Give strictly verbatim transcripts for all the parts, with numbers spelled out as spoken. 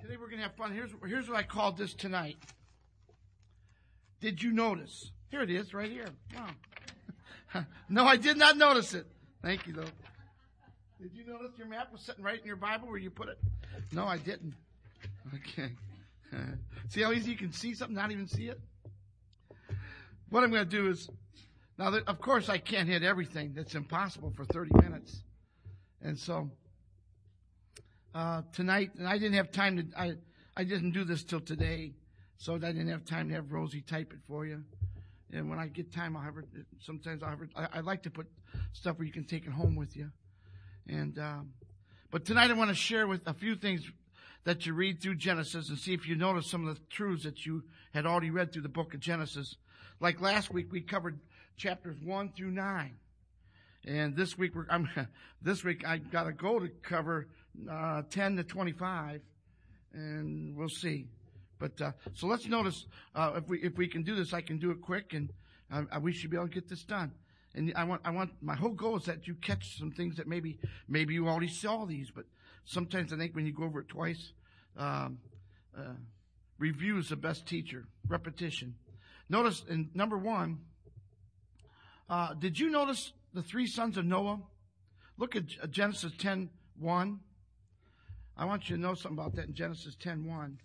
Today we're going to have fun. Here's, here's what I called this tonight. Did you notice? Here it is, right here. Wow. No, I did not notice it. Thank you, though. Did you notice your map was sitting right in your Bible where you put it? No, I didn't. Okay. See how easy you can see something, not even see it? What I'm going to do is, now, that, of course, I can't hit everything. That's impossible for thirty minutes. And so, uh, tonight, and I didn't have time to, I, I didn't do this till today, so I didn't have time to have Rosie type it for you. And when I get time, I'll have her, sometimes I'll have her, I, I like to put stuff where you can take it home with you. And, um, but tonight I want to share with a few things that you read through Genesis and see if you notice some of the truths that you had already read through the book of Genesis. Like last week, we covered chapters one through nine. And this week, we're, I'm, this week I got to go to cover, uh, ten to twenty-five. And we'll see. But, uh, so let's notice, uh, if we, if we can do this, I can do it quick and, uh, we should be able to get this done. And I want, I want, my whole goal is that you catch some things that maybe, maybe you already saw these, but sometimes I think when you go over it twice, um, uh, review is the best teacher. Repetition. Notice in number one, uh, did you notice the three sons of Noah? Look at Genesis ten one. I want you to know something about that in Genesis ten one.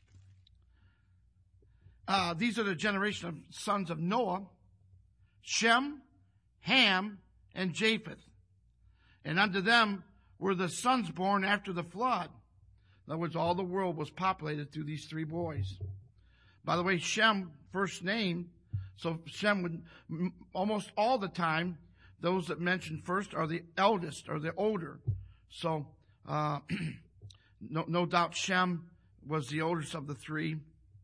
Uh, these are the generation of sons of Noah, Shem, Ham, and Japheth. And unto them were the sons born after the flood. In other words, all the world was populated through these three boys. By the way, Shem, first name, so Shem would, almost all the time, those that mentioned first are the eldest or the older. So, uh, no, no doubt Shem was the oldest of the three.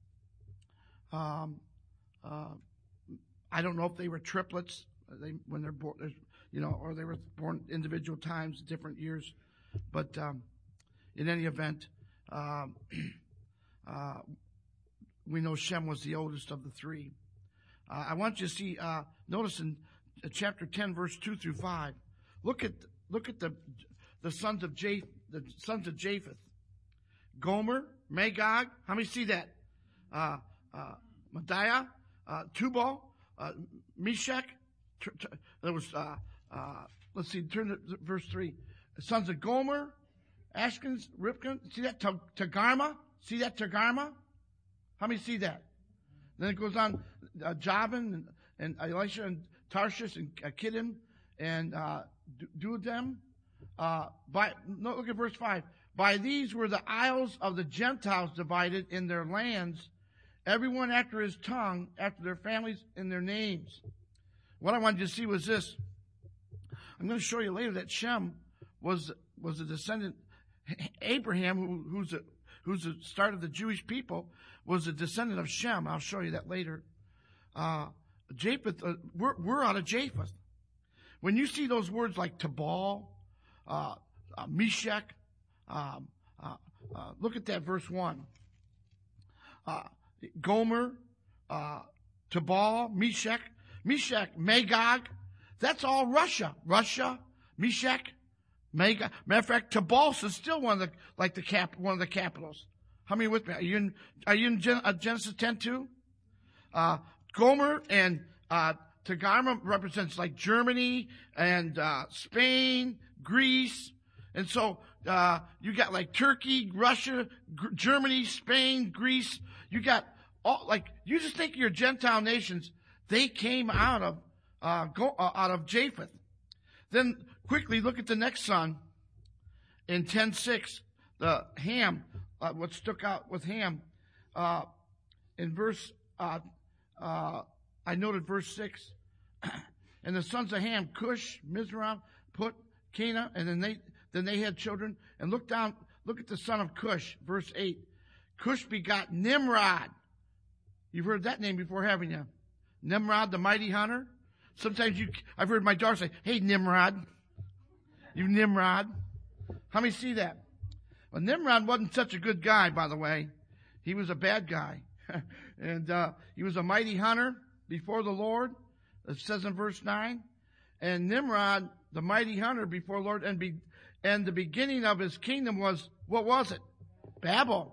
Um, uh, I don't know if they were triplets. They, when they're born, you know, or they were born individual times, different years. But um, in any event, um, uh, we know Shem was the oldest of the three. Uh, I want you to see, uh, notice in chapter ten, verse two through five. Look at look at the the sons of Japheth, the sons of Japheth, Gomer, Magog. How many see that? Uh, uh, Mediah, uh, Tubal, uh, Meshach. There was, uh, uh, let's see, turn to verse three. The sons of Gomer, Ashkenaz, Ripken. See that? Tagarma? See that? Tagarma? How many see that? Then it goes on, uh, Javan and, and Elisha and Tarshish and uh, Kiddim and, uh, Duodem. Uh, by, no, look at verse five. By these were the isles of the Gentiles divided in their lands, everyone after his tongue, after their families and their names. What I wanted you to see was this. I'm going to show you later that Shem was was a descendant. Abraham, who, who's the who's the start of the Jewish people, was a descendant of Shem. I'll show you that later. Uh, Japheth, uh, we're, we're out of Japheth. When you see those words like Tabal, uh, uh, Meshach, um, uh, uh, look at that verse one. Uh, Gomer, uh, Tabal, Meshach. Meshach, Magog, that's all Russia. Russia, Meshach, Magog. Matter of fact, Tobolsk is still one of the, like the cap, one of the capitals. How many with me? Are you in, are you in Gen, uh, Genesis ten two? Uh, Gomer and, uh, Tagarma represents like Germany and, uh, Spain, Greece. And so, uh, you got like Turkey, Russia, G- Germany, Spain, Greece. You got all, like, you just think of your Gentile nations. They came out of uh, go, uh, out of Japheth. Then quickly look at the next son in ten six. The Ham, uh, what stuck out with Ham uh, in verse. Uh, uh, I noted verse six. And the sons of Ham, Cush, Mizraim, Put, Cana, and then they then they had children. And look down. Look at the son of Cush, verse eight. Cush begot Nimrod. You've heard that name before, haven't you? Nimrod, the mighty hunter. Sometimes you, I've heard my daughter say, "Hey, Nimrod, you Nimrod." How many see that? Well, Nimrod wasn't such a good guy, by the way. He was a bad guy, and uh, he was a mighty hunter before the Lord. It says in verse nine, and Nimrod, the mighty hunter before the Lord, and be, and the beginning of his kingdom was, what was it? Babel.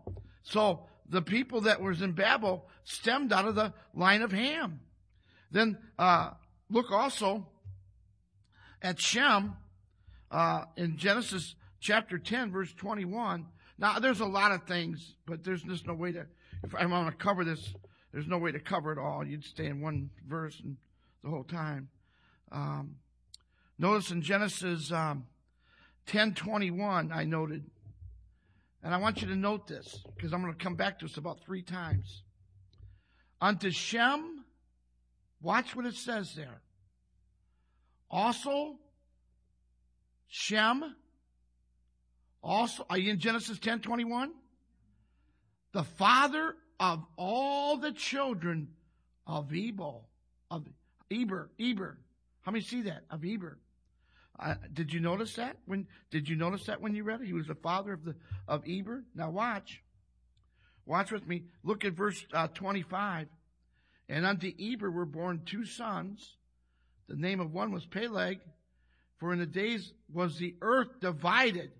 So the people that was in Babel stemmed out of the line of Ham. Then uh, look also at Shem uh, in Genesis chapter ten, verse twenty-one. Now, there's a lot of things, but there's just no way to, if I'm going to cover this, there's no way to cover it all. You'd stay in one verse and the whole time. Um, notice in Genesis um, ten twenty-one, I noted, and I want you to note this, because I'm going to come back to this about three times. Unto Shem, watch what it says there. Also, Shem, also, are you in Genesis ten twenty-one? The father of all the children of Ebal, of Eber, Eber. How many see that? Of Eber. Uh, did you notice that? When did you notice that when you read it? He was the father of the of Eber. Now watch, watch with me. Look at verse uh, twenty-five. And unto Eber were born two sons. The name of one was Peleg, for in the days was the earth divided.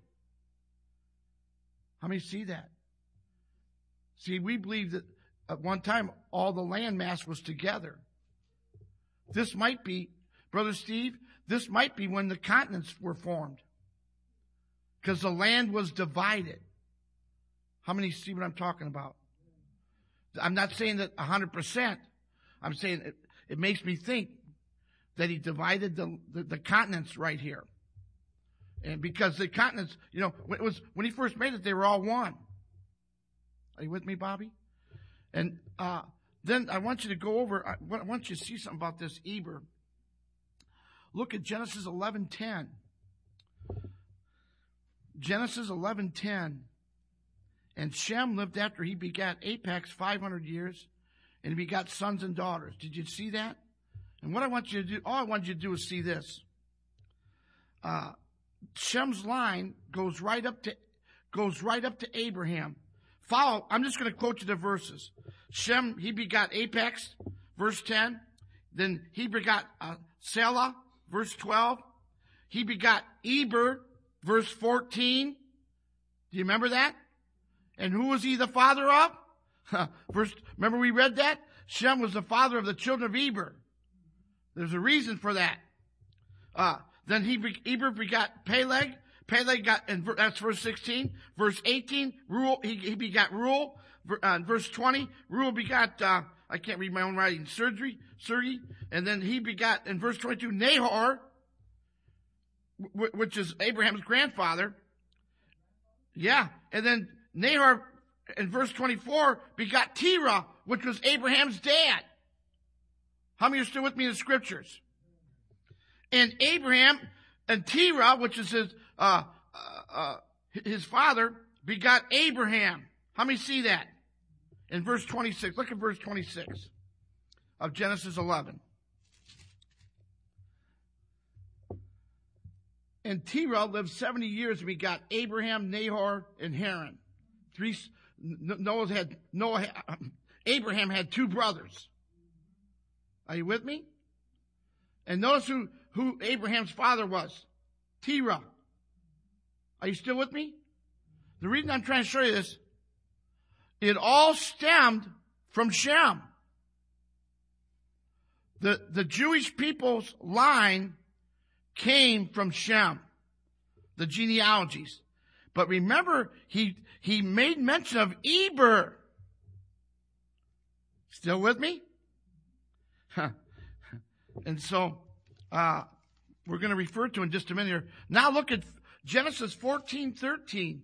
How many see that? See, we believe that at one time all the land mass was together. This might be, Brother Steve, this might be when the continents were formed. Because the land was divided. How many see what I'm talking about? I'm not saying that one hundred percent. I'm saying it, it makes me think that he divided the, the, the continents right here. And because the continents, you know, when it was when he first made it, they were all one. Are you with me, Bobby? And uh, then I want you to go over, I want you to see something about this Eber. Look at Genesis eleven ten. Genesis eleven ten. And Shem lived after he begat Apex five hundred years, and he begot sons and daughters. Did you see that? And what I want you to do, all I want you to do is see this. Uh, Shem's line goes right up to goes right up to Abraham. Follow, I'm just going to quote you the verses. Shem, he begot Apex, verse ten. Then he begot uh, Selah, verse twelve. He begot Eber, verse fourteen. Do you remember that? And who was he the father of? First, remember we read that? Shem was the father of the children of Eber. There's a reason for that. Uh, then he Eber begot Peleg. Peleg got, and that's verse sixteen. Verse eighteen, Reuel, he, he begot Reuel. Uh, verse twenty, Reuel begot, uh, I can't read my own writing, Surgery, Sergi. And then he begot, in verse twenty-two, Nahor, w- which is Abraham's grandfather. Yeah. And then Nahor, in verse twenty-four, begot Terah, which was Abraham's dad. How many are still with me in the scriptures? And Abraham and Terah, which is his, uh, uh, uh, his father, begot Abraham. How many see that? In verse twenty-six. Look at verse twenty-six of Genesis eleven. And Terah lived seventy years and begot Abraham, Nahor, and Haran. Three, Noah had, Noah, Abraham had two brothers. Are you with me? And notice who, who Abraham's father was. Terah. Are you still with me? The reason I'm trying to show you this, it all stemmed from Shem. The, the Jewish people's line came from Shem. The genealogies. But remember, he, he made mention of Eber. Still with me? And so, uh, we're going to refer to in just a minute here. Now look at Genesis fourteen thirteen.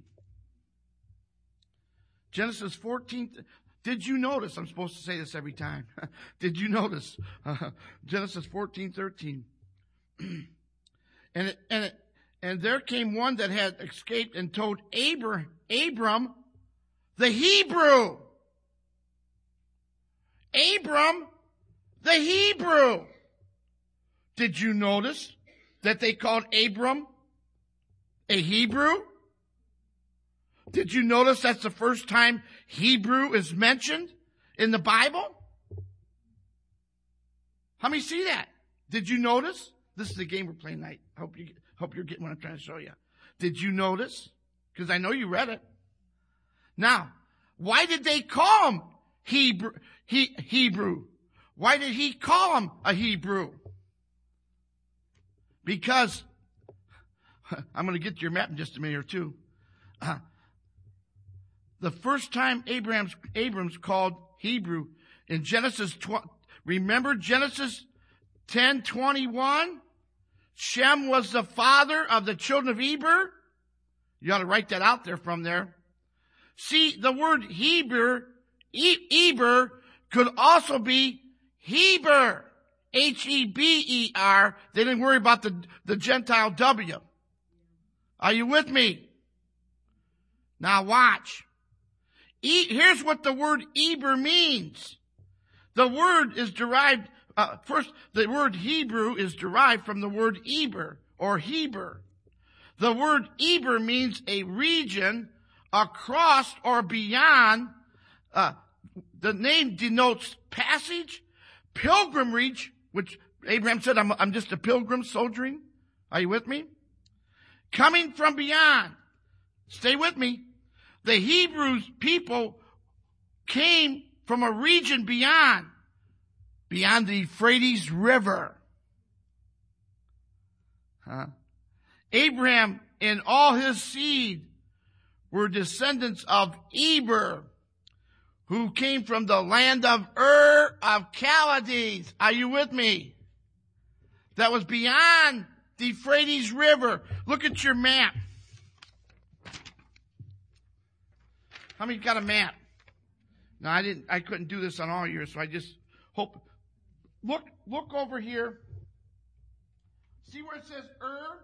Genesis fourteen. Did you notice? I'm supposed to say this every time. Did you notice? Uh, Genesis fourteen thirteen. and it, and it, and there came one that had escaped and told Abram, Abram, the Hebrew. Abram, the Hebrew. Did you notice that they called Abram a Hebrew? Did you notice that's the first time Hebrew is mentioned in the Bible? How many see that? Did you notice? This is the game we're playing tonight. Hope you hope you're getting what I'm trying to show you. Did you notice? Because I know you read it. Now, Why did they call him Hebrew? He, Hebrew. Why did he call him a Hebrew? Because, I'm going to get to your map in just a minute or two. Uh, the first time Abraham's, Abram's called Hebrew in Genesis, tw- remember Genesis ten twenty-one? Shem was the father of the children of Eber. You ought to write that out there from there. See, the word Heber, e- Eber, could also be Heber. H E B E R. They didn't worry about the, the Gentile W. Are you with me? Now watch. E- here's what the word Eber means. The word is derived, uh, first, the word Hebrew is derived from the word Eber or Heber. The word Eber means a region across or beyond. Uh, the name denotes passage, pilgrimage, which Abraham said, I'm, I'm just a pilgrim soldiering. Are you with me? Coming from beyond. Stay with me. The Hebrews people came from a region beyond, beyond the Euphrates River. Huh? Abraham and all his seed were descendants of Eber, who came from the land of Ur of Chaldees. Are you with me? That was beyond the Euphrates River. Look at your map. How many got a map? No, I didn't, I couldn't do this on all yours, so I just hope. Look, look over here. See where it says Ur?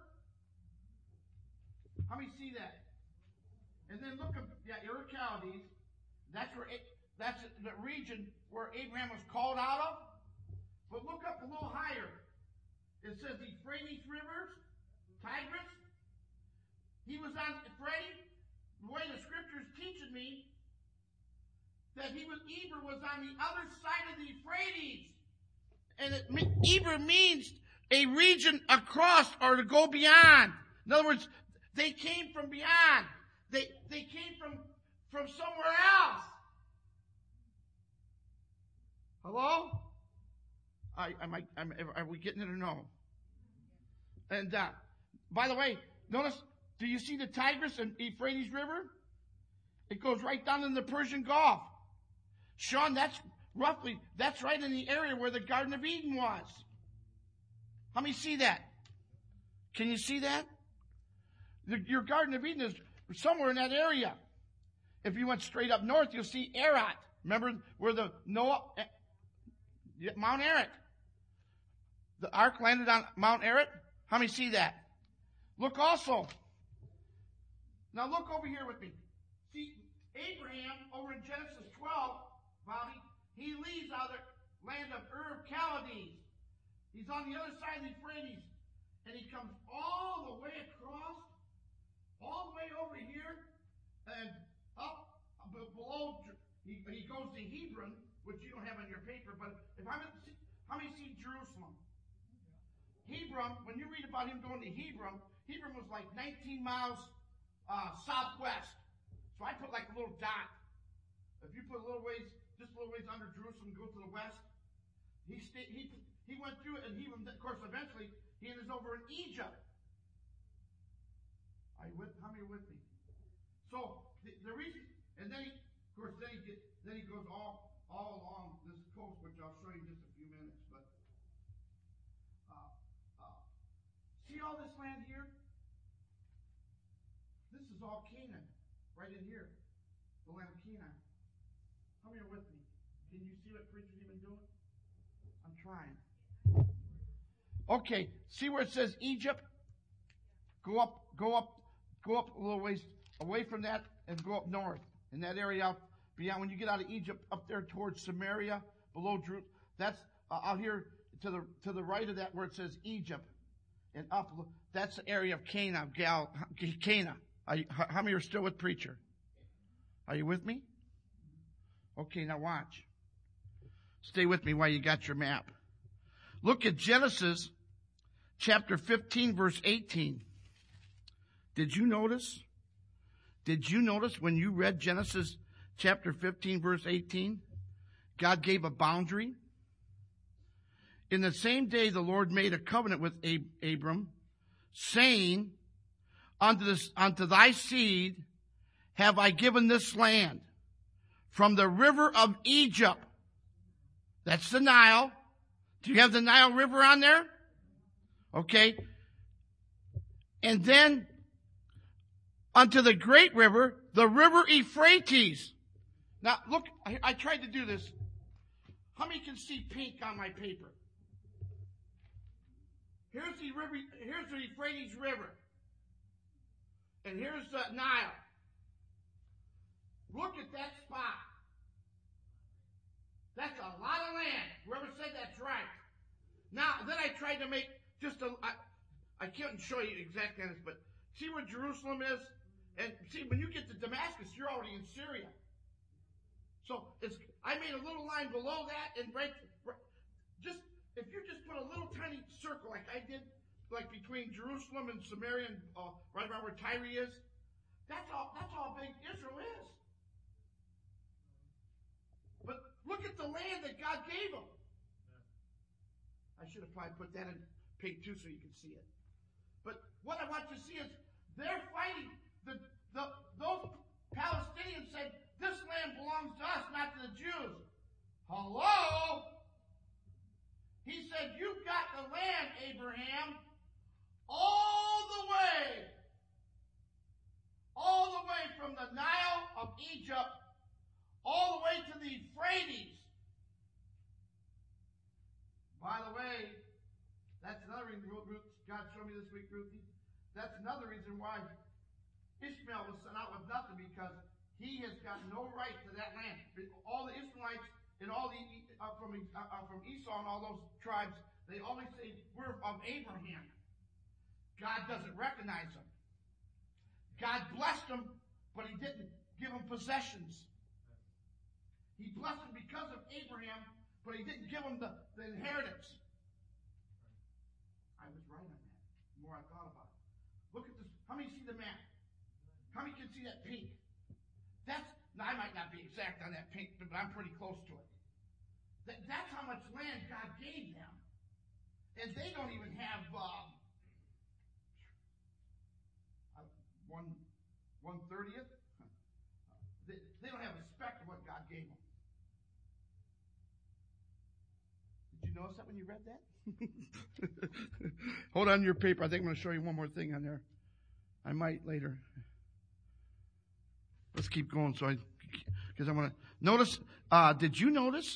How many see that? And then look at, yeah, Ur Chaldees. That's where, it, that's the region where Abraham was called out of. But look up a little higher. It says the Euphrates rivers, Tigris. He was on Euphrates. The way the scriptures teaching me that he was, Eber was on the other side of the Euphrates. And it, Eber means a region across or to go beyond. In other words, they came from beyond. They, they came from, from somewhere else. Hello? I, am I, am, are we getting it or no? And, uh, by the way, notice, do you see the Tigris and Euphrates River? It goes right down in the Persian Gulf. Sean, that's roughly, that's right in the area where the Garden of Eden was. How many see that? Can you see that? The, your Garden of Eden is somewhere in that area. If you went straight up north, you'll see Ararat. Remember where the Noah, Mount Ararat. The ark landed on Mount Ararat. How many see that? Look also. Now look over here with me. See, Abraham, over in Genesis twelve, Bobby, he leaves out of the land of Ur of Chaldees. He's on the other side of the Euphrates. And he comes all the way across, all the way over here, and up below, he, he goes to Hebron, which you don't have on your paper, but if I'm at, how many see Jerusalem? Hebron, when you read about him going to Hebron, Hebron was like nineteen miles uh, southwest. So I put like a little dot. If you put a little ways, just a little ways under Jerusalem, go to the west. He stayed, he he went through it, and he, of course, eventually he is over in Egypt. Are you with? How many are with me? So the, the reason, and then he, of course, then he get, then he goes all all along this coast, which I'll show you in just a few minutes. But uh, uh, see all this land here? This is all Canaan, right in here, the land of Canaan. How many are with me? Can you see what preacher's even doing? I'm trying. Okay, see where it says Egypt? Go up, go up, go up a little ways away from that and go up north. In that area out beyond, when you get out of Egypt, up there towards Samaria, below Jerusalem, that's uh, out here to the to the right of that where it says Egypt, and up, that's the area of Canaan, Gal, Canaan. Are you, how many are still with preacher? Are you with me? Okay, now watch. Stay with me while you got your map. Look at Genesis chapter fifteen, verse eighteen. Did you notice? Did you notice when you read Genesis chapter fifteen, verse eighteen, God gave a boundary. In the same day, the Lord made a covenant with Ab- Abram, saying, unto, this, unto thy seed have I given this land, from the river of Egypt. That's the Nile. Do you have the Nile River on there? Okay. And then unto the great river, the river Euphrates. Now, look, I, I tried to do this. How many can see pink on my paper? Here's the river, here's the Euphrates River. And here's the Nile. Look at that spot. That's a lot of land. Whoever said that's right. Now, then I tried to make just a, I, I can't show you exactly this, but see where Jerusalem is? And see, when you get to Damascus, you're already in Syria. So it's, I made a little line below that, and right, right, just, if you just put a little tiny circle like I did, like between Jerusalem and Samaria, and uh, right around where Tyre is, that's all, that's how big Israel is. But look at the land that God gave them. I should have probably put that in pink too so you can see it. But what I want you to see is they're fighting. The, the, those Palestinians said, this land belongs to us, not to the Jews. Hello? He said, you've got the land, Abraham, all the way, all the way from the Nile of Egypt, all the way to the Euphrates. By the way, that's another reason God showed me this week, Ruthie. That's another reason why Ishmael was sent out with nothing, because he has got no right to that land. All the Ishmaelites and all the uh, from uh, from Esau and all those tribes, they always say we're of Abraham. God doesn't recognize them. God blessed them, but He didn't give them possessions. He blessed them because of Abraham, but He didn't give them the, the inheritance. I was right on that. The more I thought about it. Look at this. How many see the map? How many can see that pink? That's, now I might not be exact on that pink, but I'm pretty close to it. That, that's how much land God gave them. And they don't even have um, one one thirtieth. They, they don't have a speck of what God gave them. Did you notice that when you read that? Hold on to your paper. I think I'm going to show you one more thing on there. I might later. Let's keep going. So I, because I want to notice. Uh, did you notice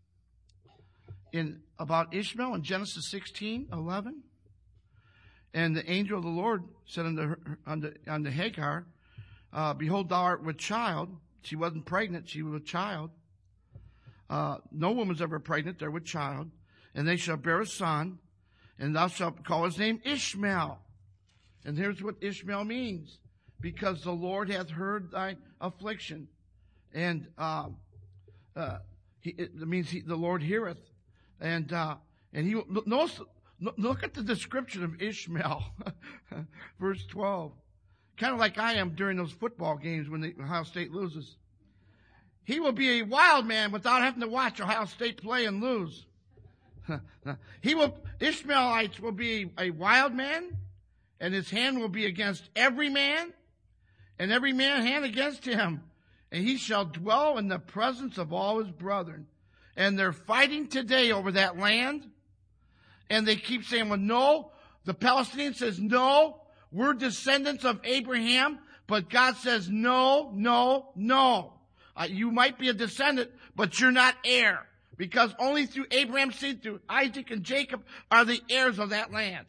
in about Ishmael in Genesis sixteen eleven? And the angel of the Lord said unto her, unto, unto Hagar, uh, "Behold, thou art with child." She wasn't pregnant; she was with child. Uh, no woman's ever pregnant; they're with child. And they shall bear a son, and thou shalt call his name Ishmael. And here's what Ishmael means: because the Lord hath heard thy affliction. And uh, uh, he, it means he, the Lord heareth. And uh, and he notice, look at the description of Ishmael, verse twelve. Kind of like I am during those football games when the Ohio State loses. He will be a wild man without having to watch Ohio State play and lose. He will, Ishmaelites will be a wild man, and his hand will be against every man, and every man hand against him. And he shall dwell in the presence of all his brethren. And they're fighting today over that land. And they keep saying, well, no. The Palestinian says, no, we're descendants of Abraham. But God says, no, no, no. Uh, you might be a descendant, but you're not heir. Because only through Abraham's seed, through Isaac and Jacob, are the heirs of that land.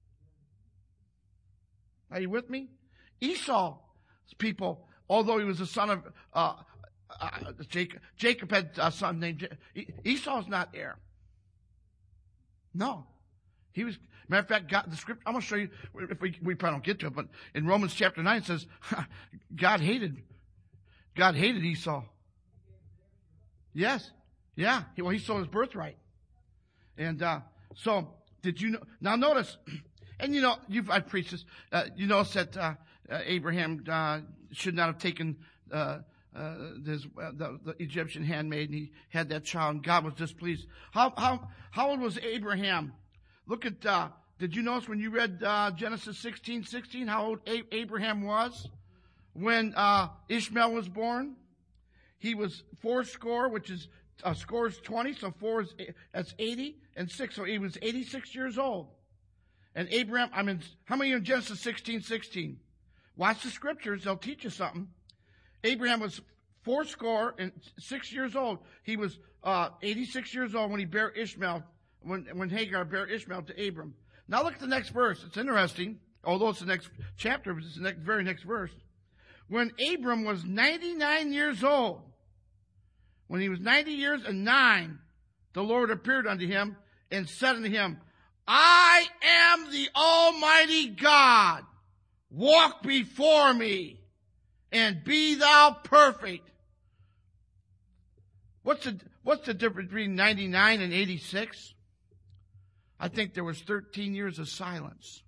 Are you with me? Esau's people, although he was the son of uh, uh, Jacob, Jacob had a son named Je- Esau's not heir. No, he was. Matter of fact, God, the script. I'm going to show you. If we we probably don't get to it, but in Romans chapter nine it says God hated God hated Esau. Yes. Yeah, well, he sold his birthright. And uh, so, did you know? Now, notice, and you know, you've, I've preached this, uh, you notice that uh, uh, Abraham uh, should not have taken uh, uh, this, uh, the, the Egyptian handmaid, and he had that child, and God was displeased. How, how, how old was Abraham? Look at, uh, did you notice when you read uh, Genesis sixteen sixteen how old A- Abraham was when uh, Ishmael was born? He was four score, which is, uh, score is twenty, so four is, that's eighty, and six, so he was eighty-six years old. And Abraham, I mean, how many are in Genesis sixteen sixteen? Watch the scriptures, they'll teach you something. Abraham was four score and six years old. He was uh, eighty-six years old when he bare Ishmael, when, when Hagar bare Ishmael to Abram. Now look at the next verse. It's interesting, although it's the next chapter, but it's the next, very next verse. When Abram was ninety-nine years old, when he was ninety years and nine, the Lord appeared unto him and said unto him, I am the Almighty God. Walk before me and be thou perfect. What's the, what's the difference between ninety-nine and eighty-six? I think there was thirteen years of silence.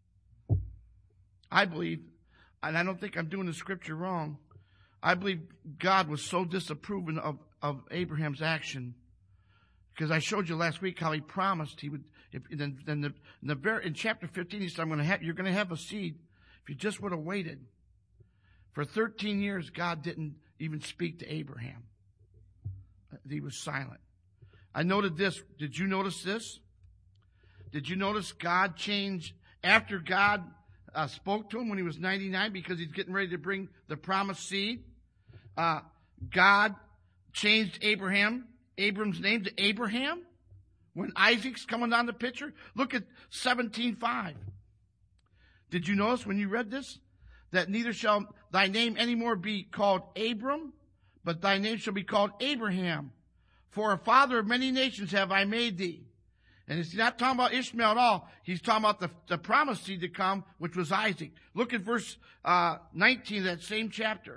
I believe, and I don't think I'm doing the scripture wrong, I believe God was so disapproving of, of Abraham's action, because I showed you last week how he promised he would, if, then, then the, in, the very, in chapter fifteen, he said, I'm going to have, you're going to have a seed. If you just would have waited. For thirteen years, God didn't even speak to Abraham. He was silent. I noted this. Did you notice this? Did you notice God changed after God uh, spoke to him when he was ninety-nine because he's getting ready to bring the promised seed? Uh, God changed Abraham, Abram's name to Abraham when Isaac's coming down the picture. Look at seventeen five. Did you notice when you read this? That neither shall thy name anymore be called Abram, but thy name shall be called Abraham. For a father of many nations have I made thee. And he's not talking about Ishmael at all. He's talking about the, the promised seed to come, which was Isaac. Look at verse uh, nineteen of that same chapter.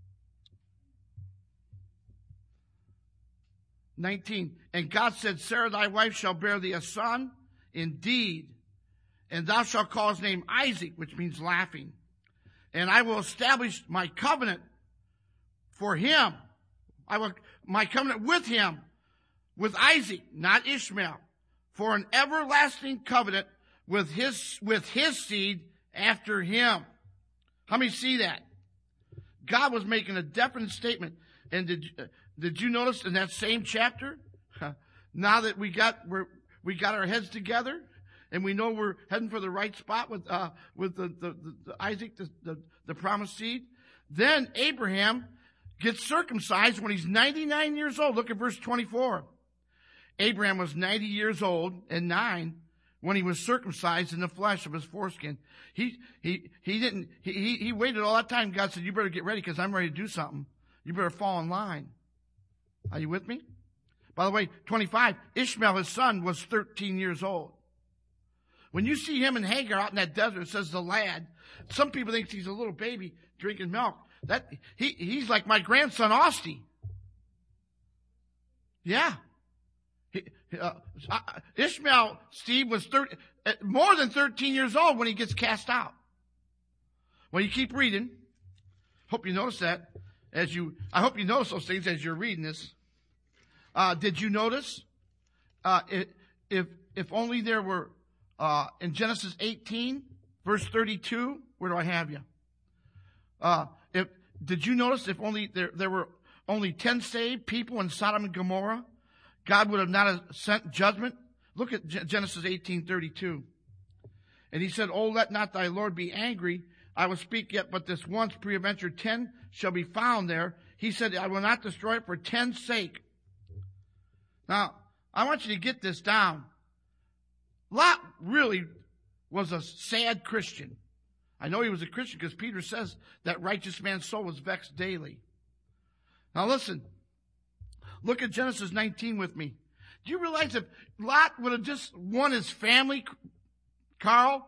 nineteen. And God said, Sarah thy wife shall bear thee a son, indeed, and thou shalt call his name Isaac, which means laughing. And I will establish my covenant for him. I will, my covenant with him, with Isaac, not Ishmael, for an everlasting covenant with his, with his seed after him. How many see that? God was making a definite statement. And did, uh, did you notice in that same chapter, now that we got, we're, we got our heads together, and we know we're heading for the right spot with uh, with the, the, the, the Isaac, the, the, the promised seed. Then Abraham gets circumcised when he's ninety-nine years old. Look at verse twenty-four. Abraham was ninety years old and nine when he was circumcised in the flesh of his foreskin. He he he didn't he he waited all that time. God said, "You better get ready because I'm ready to do something. You better fall in line." Are you with me? By the way, twenty-five. Ishmael, his son, was thirteen years old. When you see him and Hagar out in that desert, it says the lad. Some people think he's a little baby drinking milk. That he he's like my grandson Austin. Yeah. He, uh, Ishmael, Steve, was thirty, uh, more than thirteen years old when he gets cast out. Well, you keep reading. Hope you notice that as you. I hope you notice those things as you're reading this. Uh, did you notice? Uh, if if only there were. Uh, in Genesis eighteen, verse thirty-two, where do I have you? Uh, if, did you notice if only there, there were only ten saved people in Sodom and Gomorrah, God would have not have sent judgment? Look at G- Genesis eighteen thirty-two. And he said, "Oh, let not thy Lord be angry. I will speak yet but this once, peradventure ten shall be found there." He said, "I will not destroy it for ten's sake." Now, I want you to get this down. Lot really was a sad Christian. I know he was a Christian because Peter says that righteous man's soul was vexed daily. Now listen, look at Genesis nineteen with me. Do you realize if Lot would have just won his family, Carl,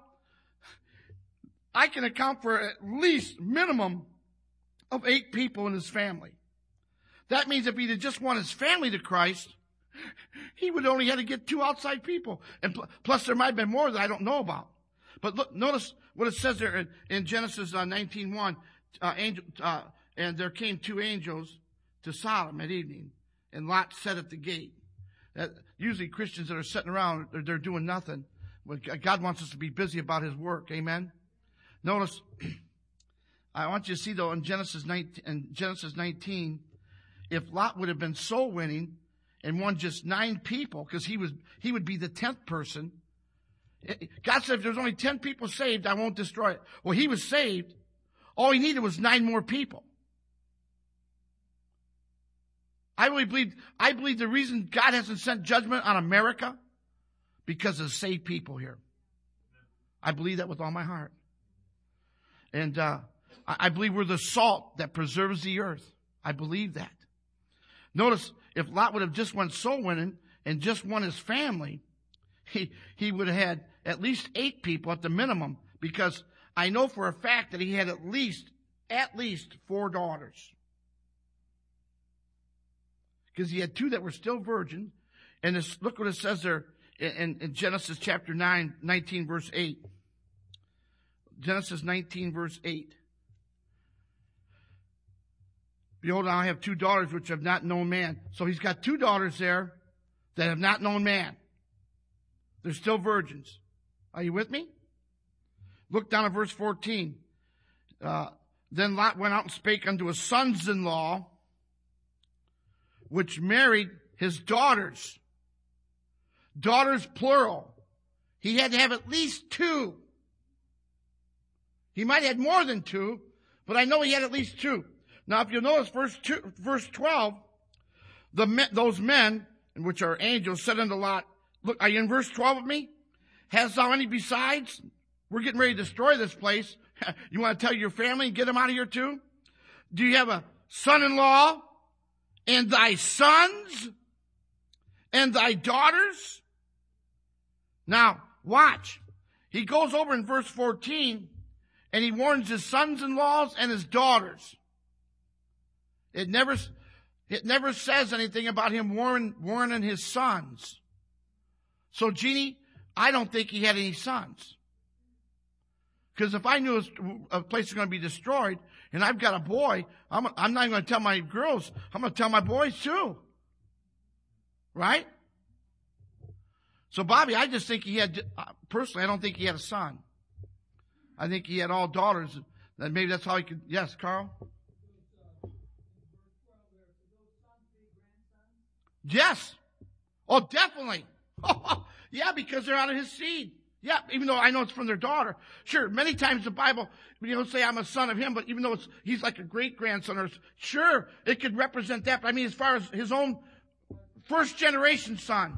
I can account for at least minimum of eight people in his family. That means if he'd have just won his family to Christ, he would only have to get two outside people. And pl- plus there might have been more that I don't know about. But look, notice what it says there in, in Genesis uh, nineteen one. Uh, angel, uh, and there came two angels to Sodom at evening, and Lot sat at the gate. That, usually Christians that are sitting around, they're, they're doing nothing. But God wants us to be busy about his work. Amen? Notice, I want you to see, though, in Genesis nineteen, in Genesis nineteen, if Lot would have been soul winning and won just nine people, because he was he would be the tenth person. God said, if there's only ten people saved, I won't destroy it. Well, he was saved. All he needed was nine more people. I really believe, I believe the reason God hasn't sent judgment on America, because of saved people here. I believe that with all my heart. And uh, I believe we're the salt that preserves the earth. I believe that. Notice, if Lot would have just went soul winning and just won his family, he, he would have had at least eight people at the minimum, because I know for a fact that he had at least, at least four daughters. Because he had two that were still virgin. And this, look what it says there in, in Genesis chapter nine, nineteen, verse eight. Genesis nineteen, verse eight. Behold, I have two daughters which have not known man. So he's got two daughters there that have not known man. They're still virgins. Are you with me? Look down at verse fourteen. Uh, then Lot went out and spake unto his sons-in-law, which married his daughters. Daughters, plural. He had to have at least two. He might have had more than two, but I know he had at least two. Now, if you'll notice verse two, verse twelve, the men, those men, which are angels, said unto Lot, look, are you in verse twelve with me? Hast thou any besides? We're getting ready to destroy this place. You want to tell your family and get them out of here too? Do you have a son-in-law and thy sons and thy daughters? Now, watch. He goes over in verse fourteen and he warns his sons-in-laws and his daughters. It never, it never says anything about him warning, warning his sons. So, Jeannie, I don't think he had any sons. Because if I knew a place was going to be destroyed and I've got a boy, I'm, I'm not going to tell my girls. I'm going to tell my boys too. Right? So, Bobby, I just think he had, personally, I don't think he had a son. I think he had all daughters. Maybe that's how he could, yes, Carl? Yes. Oh, definitely. Yeah, because they're out of his seed. Yeah, even though I know it's from their daughter. Sure, many times the Bible, you don't say I'm a son of him, but even though it's, he's like a great-grandson, or sure, it could represent that. But I mean, as far as his own first-generation son.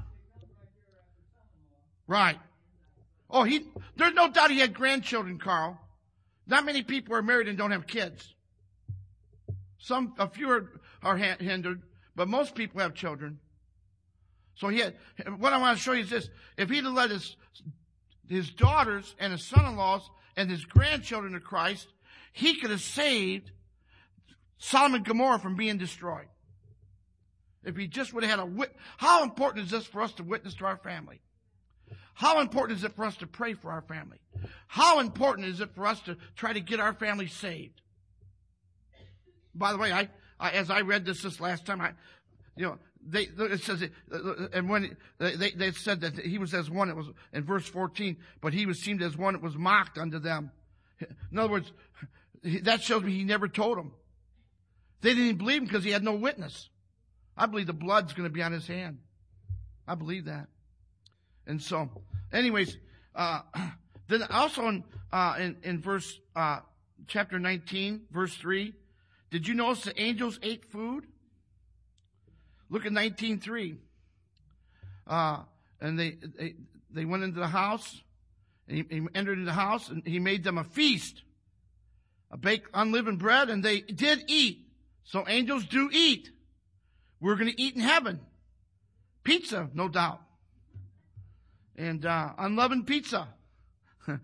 Right. Oh, he, there's no doubt he had grandchildren, Carl. Not many people are married and don't have kids. Some, a few are, are hindered, but most people have children. So he had, what I want to show you is this. If he'd have let his, his daughters and his son-in-laws and his grandchildren to Christ, he could have saved Sodom and Gomorrah from being destroyed. If he just would have had a wit, how important is this for us to witness to our family? How important is it for us to pray for our family? How important is it for us to try to get our family saved? By the way, I, I as I read this this last time, I, you know, they, it says, and when they, they said that he was as one, it was in verse fourteen, but he was seemed as one that was mocked unto them. In other words, that shows me he never told them. They didn't believe him because he had no witness. I believe the blood's going to be on his hand. I believe that. And so, anyways, uh, then also in, uh, in, in verse, uh, chapter nineteen, verse three, did you notice the angels ate food? Look at nineteen three. Uh, and they, they, they went into the house, and he, he entered into the house, and he made them a feast, a baked unleavened bread, and they did eat. So angels do eat. We're going to eat in heaven. Pizza, no doubt. And, uh, unleavened pizza. The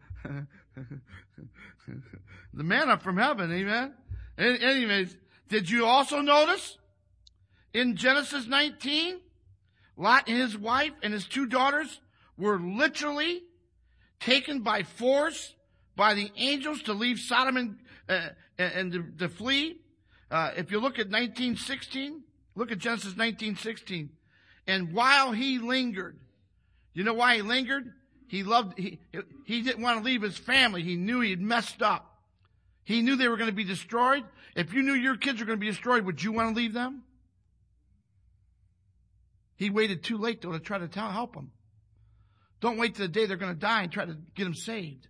manna from heaven, amen? Anyways, did you also notice in Genesis nineteen, Lot and his wife and his two daughters were literally taken by force by the angels to leave Sodom and, uh, and to, to flee? Uh, if you look at nineteen sixteen, look at Genesis nineteen sixteen. And while he lingered, you know why he lingered? He loved, he, he didn't want to leave his family. He knew he had messed up. He knew they were going to be destroyed. If you knew your kids were going to be destroyed, would you want to leave them? He waited too late, though, to try to tell, help them. Don't wait till the day they're going to die and try to get them saved.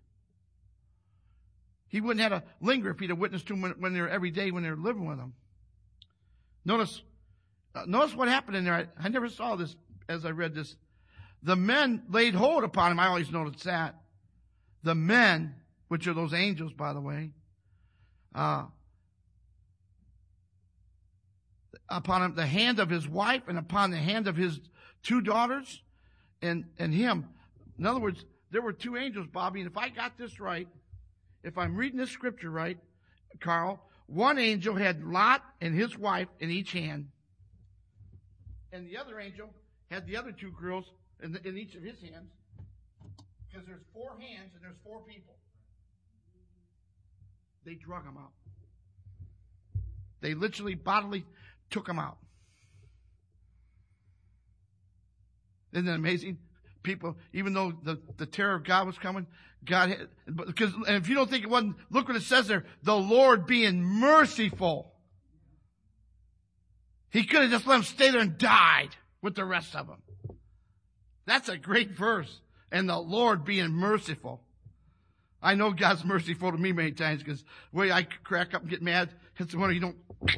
He wouldn't have to linger if he'd have witnessed to them when, when they're every day when they're living with them. Notice, uh, notice what happened in there. I, I never saw this as I read this. The men laid hold upon him. I always noticed that. The men, which are those angels, by the way, uh, upon him, the hand of his wife and upon the hand of his two daughters and, and him. In other words, there were two angels, Bobby, and if I got this right, if I'm reading this scripture right, Carl, one angel had Lot and his wife in each hand, and the other angel had the other two girls in, the, in each of his hands, because there's four hands and there's four people. They drug him out. They literally bodily took him out. Isn't that amazing? People, even though the, the terror of God was coming, God had, because, and if you don't think it wasn't, look what it says there, the Lord being merciful. He could have just let them stay there and died with the rest of them. That's a great verse. And the Lord being merciful. I know God's merciful to me many times because the way I crack up and get mad, it's the one you don't.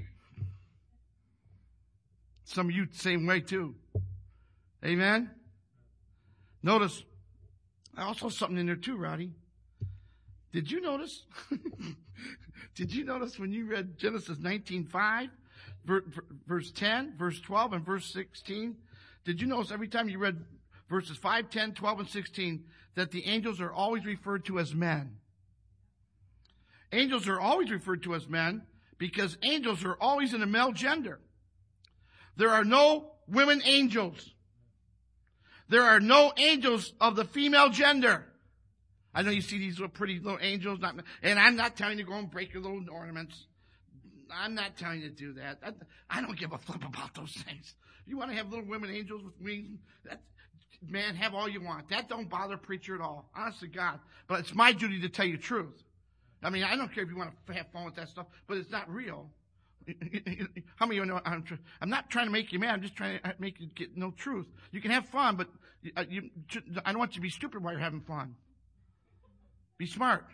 Some of you the same way too. Amen? Notice, I also saw something in there too, Roddy. Did you notice? Did you notice when you read Genesis nineteen five, verse ten, verse twelve, and verse sixteen? Did you notice every time you read verses five, ten, twelve, and sixteen that the angels are always referred to as men? Angels are always referred to as men because angels are always in the male gender. There are no women angels. There are no angels of the female gender. I know you see these little pretty little angels, not, and I'm not telling you to go and break your little ornaments. I'm not telling you to do that. I, I don't give a flip about those things. You want to have little women angels with wings? That, man, have all you want. That don't bother a preacher at all. Honest to God. But it's my duty to tell you the truth. I mean, I don't care if you want to have fun with that stuff, but it's not real. How many of you know I'm, tr- I'm not trying to make you mad. I'm just trying to make you get no truth. You can have fun, but you, you, I don't want you to be stupid while you're having fun. Be smart.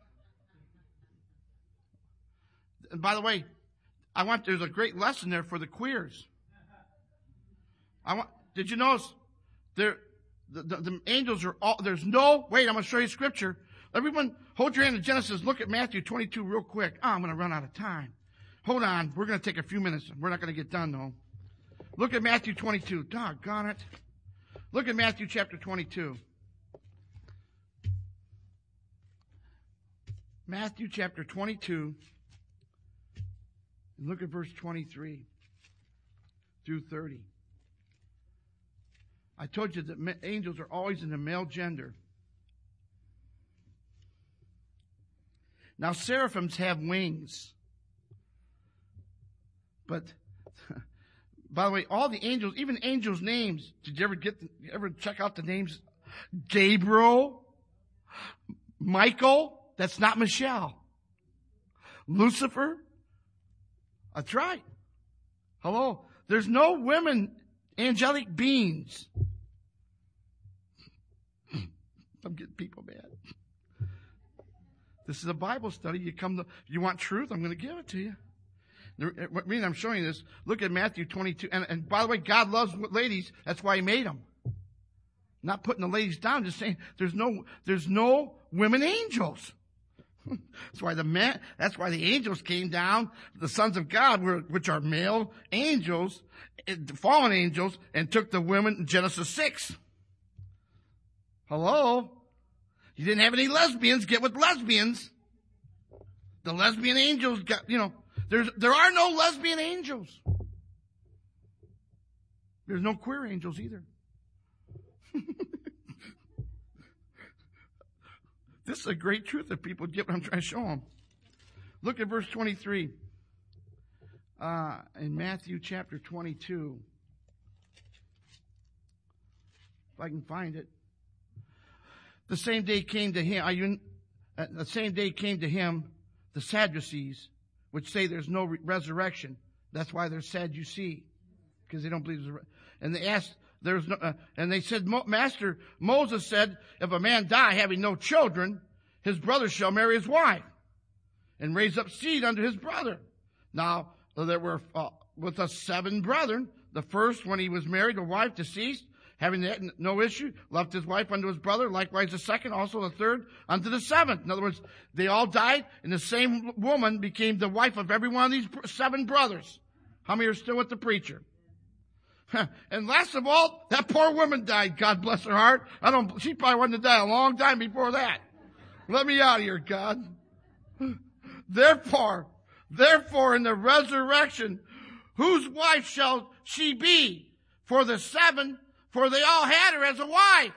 And by the way, I want there's a great lesson there for the queers. I want. Did you notice there? The, the, the angels are all. There's no. Wait, I'm going to show you scripture. Everyone, hold your hand in Genesis. Look at Matthew twenty-two real quick. Oh, I'm going to run out of time. Hold on. We're going to take a few minutes. We're not going to get done, though. Look at Matthew twenty-two. Doggone it. Look at Matthew chapter twenty-two. Matthew chapter twenty-two. And look at verse twenty-three through thirty. I told you that angels are always in the male gender. Now, seraphims have wings. But, by the way, all the angels, even angels' names, did you ever get, you ever check out the names? Gabriel, Michael, that's not Michelle. Lucifer, that's right. Hello. There's no women angelic beings. I'm getting people mad. This is a Bible study. You come to, you want truth? I'm going to give it to you. The reason I'm showing you this, look at Matthew twenty-two. And, and by the way, God loves ladies. That's why He made them. Not putting the ladies down, just saying there's no, there's no women angels. That's why the man, that's why the angels came down, the sons of God, were, which are male angels, fallen angels, and took the women in Genesis six. Hello? You didn't have any lesbians, get with lesbians. The lesbian angels got, you know, there's, there are no lesbian angels. There's no queer angels either. This is a great truth that people get what I'm trying to show them. Look at verse twenty-three. uh, in Matthew chapter twenty-two. If I can find it. The same day came to him, you, uh, the same day came to him the Sadducees, which say there's no re- resurrection. That's why they're Sadducee, because they don't believe there's a re- and they asked, there's no, uh, and they said, Master, Moses said, if a man die having no children, his brother shall marry his wife and raise up seed unto his brother. Now, there were uh, with us seven brethren. The first, when he was married, a wife deceased, having no issue, left his wife unto his brother. Likewise, the second, also the third, unto the seventh. In other words, they all died, and the same woman became the wife of every one of these seven brothers. How many are still with the preacher? And last of all, that poor woman died. God bless her heart. I don't. She probably wanted to die a long time before that. Let me out of here, God. Therefore, therefore, in the resurrection, whose wife shall she be? For the seven, for they all had her as a wife.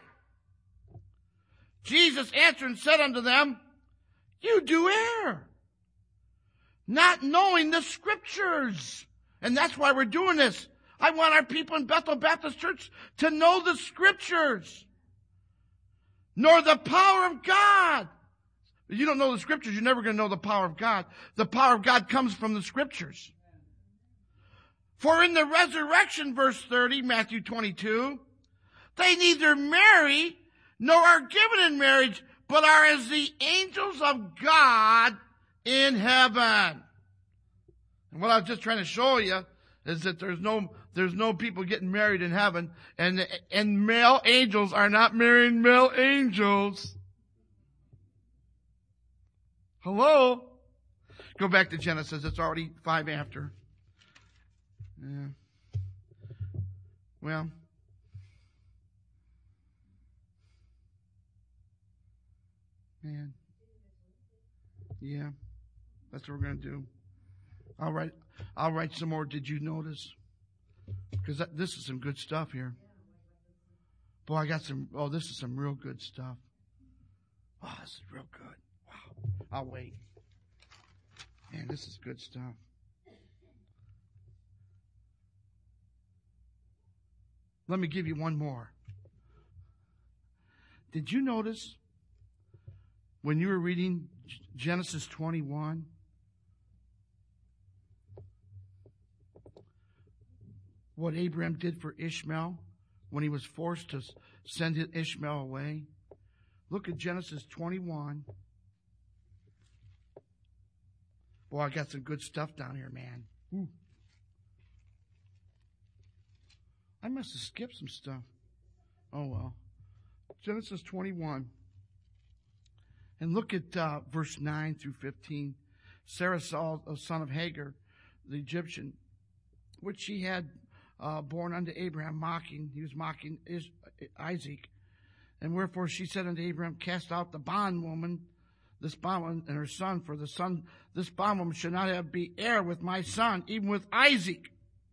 Jesus answered and said unto them, you do err, not knowing the Scriptures. And that's why we're doing this. I want our people in Bethel Baptist Church to know the Scriptures, nor the power of God. If you don't know the Scriptures, you're never going to know the power of God. The power of God comes from the Scriptures. For in the resurrection, verse thirty, Matthew twenty-two, they neither marry nor are given in marriage, but are as the angels of God in heaven. And what I was just trying to show you is that there's no there's no people getting married in heaven, and and male angels are not marrying male angels. Hello? Go back to Genesis. It's already five after. Yeah. Well, man. Yeah, that's what we're going to do. I'll write, I'll write some more. Did you notice? Because this is some good stuff here. Boy, I got some, oh, this is some real good stuff. Oh, this is real good. Wow. I'll wait. Man, this is good stuff. Let me give you one more. Did you notice when you were reading Genesis twenty-one, what Abraham did for Ishmael when he was forced to send Ishmael away? Look at Genesis twenty-one. Boy, I got some good stuff down here, man. Ooh. I must have skipped some stuff. Oh, well. Genesis twenty-one. And look at uh, verse nine through fifteen. Sarah saw a son of Hagar, the Egyptian, which she had uh, born unto Abraham, mocking. He was mocking Is- Isaac. And wherefore she said unto Abraham, cast out the bondwoman, this bondwoman and her son, for the son, this bondwoman should not have be heir with my son, even with Isaac.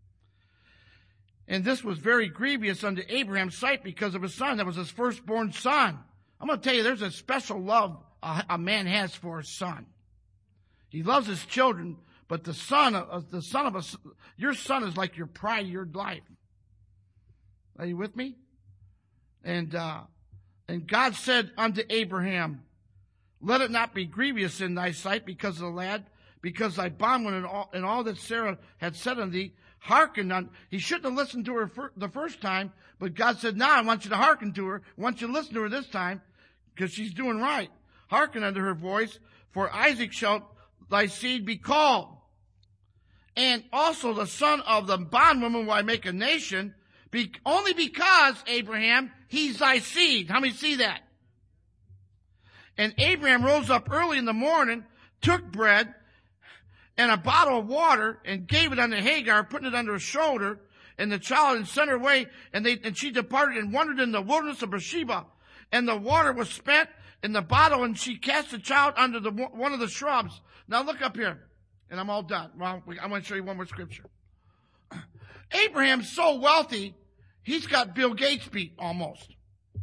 And this was very grievous unto Abraham's sight because of his son. That was his firstborn son. I'm going to tell you, there's a special love a, a man has for his son. He loves his children, but the son of the son of a your son is like your pride of your life. Are you with me? And uh, and God said unto Abraham, let it not be grievous in thy sight because of the lad, because thy bondwoman and all, and all that Sarah had said unto thee, hearken on. He shouldn't have listened to her for, the first time, but God said, now I want you to hearken to her. I want you to listen to her this time, because she's doing right. Hearken unto her voice, for Isaac shall thy seed be called. And also the son of the bondwoman will I make a nation, be, only because, Abraham, he's thy seed. How many see that? And Abraham rose up early in the morning, took bread and a bottle of water, and gave it unto Hagar, putting it under her shoulder, and the child, and sent her away, and they, and she departed and wandered in the wilderness of Beersheba. And the water was spent in the bottle, and she cast the child under the, one of the shrubs. Now look up here, and I'm all done. Well, I want to show you one more scripture. Abraham's so wealthy, he's got Bill Gates beat almost.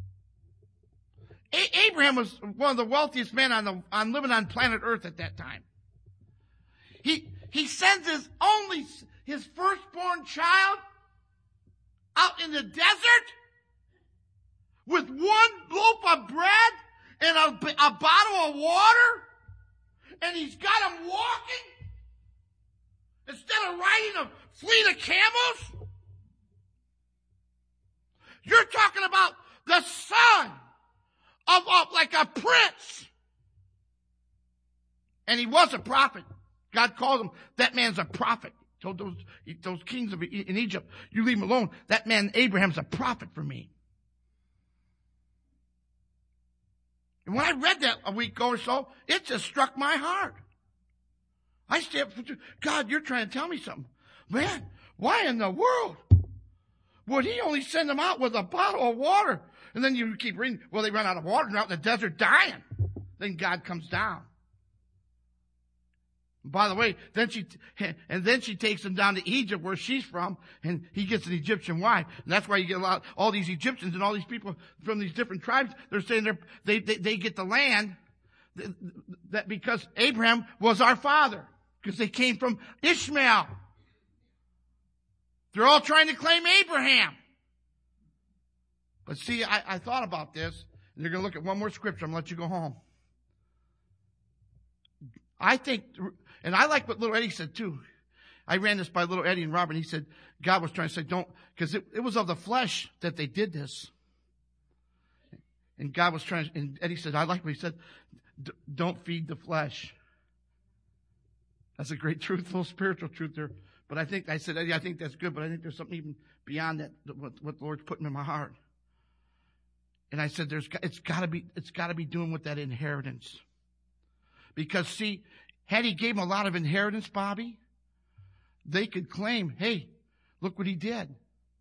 A- Abraham was one of the wealthiest men on the, on living on planet Earth at that time. He, he sends his only, his firstborn child out in the desert with one loaf of bread and a, a bottle of water, and he's got him walking instead of riding a fleet of camels? You're talking about the son of, of like a prince. And he was a prophet. God called him, that man's a prophet. He told those, those kings of, in Egypt, you leave him alone. That man, Abraham's a prophet for me. And when I read that a week ago or so, it just struck my heart. I stayed up, God, you're trying to tell me something. Man, why in the world would he only send them out with a bottle of water? And then you keep reading, well, they run out of water and they're out in the desert dying. Then God comes down. By the way, then she, and then she takes him down to Egypt where she's from, and he gets an Egyptian wife. And that's why you get a lot, all these Egyptians and all these people from these different tribes, they're saying they're, they, they, they get the land that because Abraham was our father. Because they came from Ishmael. They're all trying to claim Abraham. But see, I, I thought about this, and they're going to look at one more scripture. I'm going to let you go home. I think, and I like what little Eddie said too. I ran this by little Eddie and Robert, and he said, God was trying to say, don't, because it, it was of the flesh that they did this. And God was trying, and Eddie said, I like what he said, don't feed the flesh. That's a great truthful spiritual truth there. But I think, I said, Eddie, I think that's good, but I think there's something even beyond that, what, what the Lord's putting in my heart. And I said, there's, it's gotta be, it's gotta be doing with that inheritance. Because see, had he gave them a lot of inheritance, Bobby, they could claim, hey, look what he did.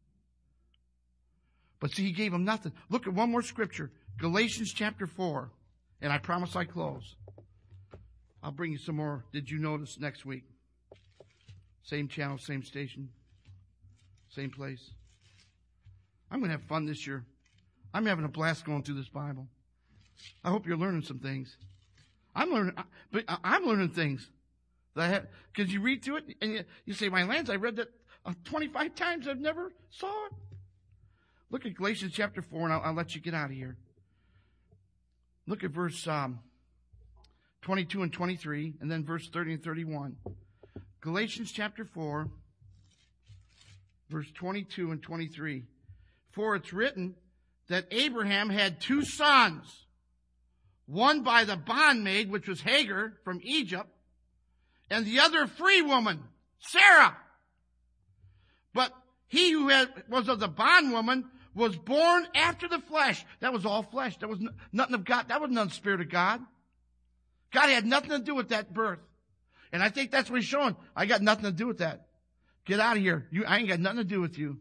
But see, he gave them nothing. Look at one more scripture, Galatians chapter four. And I promise I close. I'll bring you some more. Did you notice next week? Same channel, same station, same place. I'm going to have fun this year. I'm having a blast going through this Bible. I hope you're learning some things. I'm learning, but I'm learning things that I have, because you read through it and you, you say, my lands, I read that uh, twenty-five times. I've never saw it. Look at Galatians chapter four, and I'll, I'll let you get out of here. Look at verse um, twenty-two and twenty-three, and then verse thirty and thirty-one. Galatians chapter four, verse twenty-two and twenty-three. For it's written that Abraham had two sons, one by the bondmaid, which was Hagar from Egypt, and the other free woman, Sarah. But he who had, was of the bondwoman was born after the flesh. That was all flesh. That was nothing of God. That was none spirit of God. God had nothing to do with that birth. And I think that's what he's showing. I got nothing to do with that. Get out of here. You, I ain't got nothing to do with you.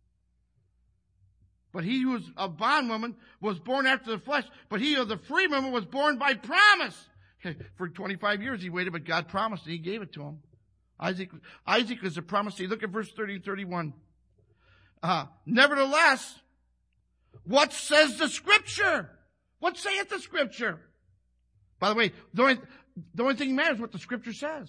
But he who was a bondwoman was born after the flesh, but he of the free woman was born by promise. For twenty-five years he waited, but God promised and he gave it to him. Isaac, Isaac is a promise. Look at verse thirty and thirty-one. Uh, nevertheless, what says the scripture? What saith the scripture? By the way, the only, the only thing that matters is what the scripture says.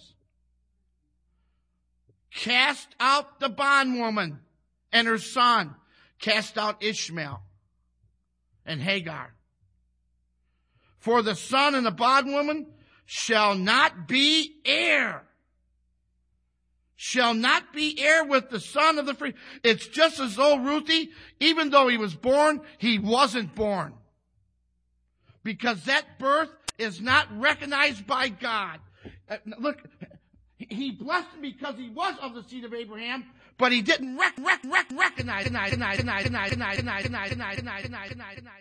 Cast out the bondwoman and her son. Cast out Ishmael and Hagar. For the son and the bondwoman shall not be heir. Shall not be heir with the son of the free. It's just as though Ruthie, even though he was born, he wasn't born. Because that birth is not recognized by God. Uh, look, he blessed him because he was of the seed of Abraham, but he didn't rec- rec- rec- recognize, recognize, recognize, recognize, recognize, recognize, recognize, recognize, recognize, recognize.